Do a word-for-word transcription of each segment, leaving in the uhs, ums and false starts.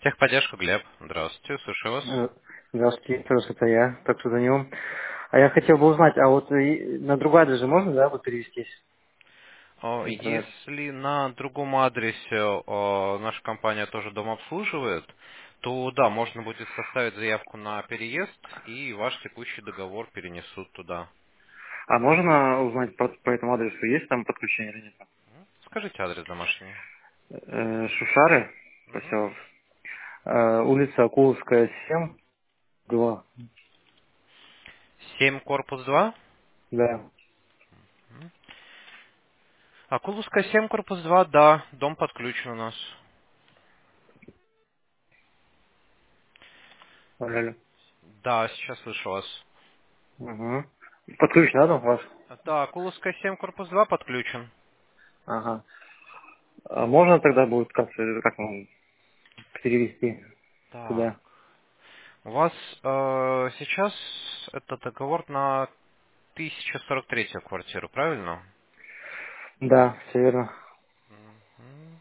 Техподдержка, Глеб. Здравствуйте, слушаю вас. Э, Здравствуйте, тоже это я, так что звонил. А я хотел бы узнать, а вот и на другой адрес же можно, да, вот перевестись? О, Интернет. Если на другом адресе о, наша компания тоже дом обслуживает, то да, можно будет составить заявку на переезд, и ваш текущий договор перенесут туда. А можно узнать по, по этому адресу, есть там подключение или нет? Скажите адрес домашний. Э, Шушары, Мгм. поселок. Э, улица Акуловская, семь, два. семь, корпус два. Да. Акуловская семь, корпус два, да, дом подключен у нас. Алло. Да, сейчас слышу вас. Угу. Подключен, да, дом ваш? Да, Акуловская семь, корпус два подключен. Ага. А можно тогда будет как, как вам перевести Так. туда? У вас э, сейчас это договор на тысяча сорок третью квартиру, правильно? Да, все верно. Мгм.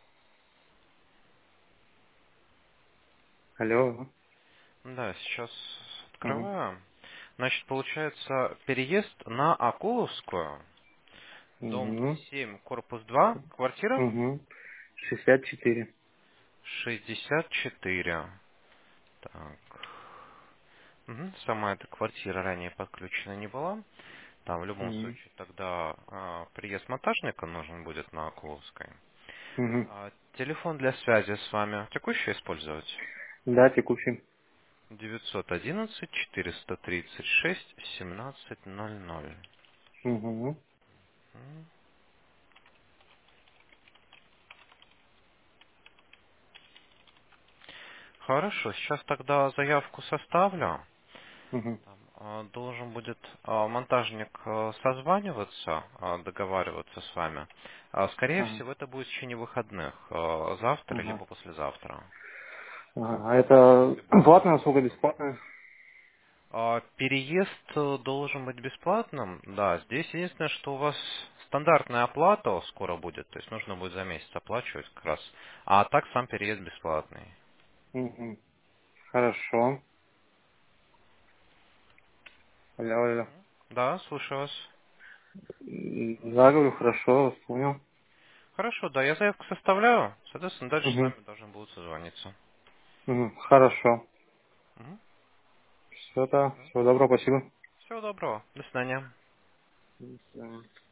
Алло. Да, сейчас Угу. открываю. Значит, получается переезд на Акуловскую, дом Угу. семь, корпус два, квартира Угу. шестьдесят четыре. шестьдесят четыре. Так. Мгм. Сама эта квартира ранее подключена не была. Там в любом Угу. случае тогда а, приезд монтажника нужен будет на Акуловской. Угу. А, телефон для связи с вами текущий использовать? Да, текущий. девятьсот одиннадцать четыреста тридцать шесть семнадцать ноль ноль. Угу. М, Хорошо, сейчас тогда заявку составлю. Угу. Там, а, должен будет а, монтажник а, созваниваться, а, договариваться с вами. А, Скорее Ага. всего, это будет в течение выходных, а, завтра Ага. либо послезавтра. Ага. А А, это В любом платная случае. услуга, бесплатная? А, Переезд э, должен быть бесплатным. Да, здесь единственное, что у вас стандартная оплата скоро будет, то есть нужно будет за месяц оплачивать как раз. А так сам переезд бесплатный. Угу. Хорошо. Алло, алло. Да, слушаю вас. М, Да, говорю, хорошо, вас понял. Хорошо, да, я заявку составляю, соответственно, дальше с Угу. вами должен будут созвониться. Угу. Хорошо. Мгм. Все, да. Всего доброго, спасибо. Всего доброго. До свидания. До свидания.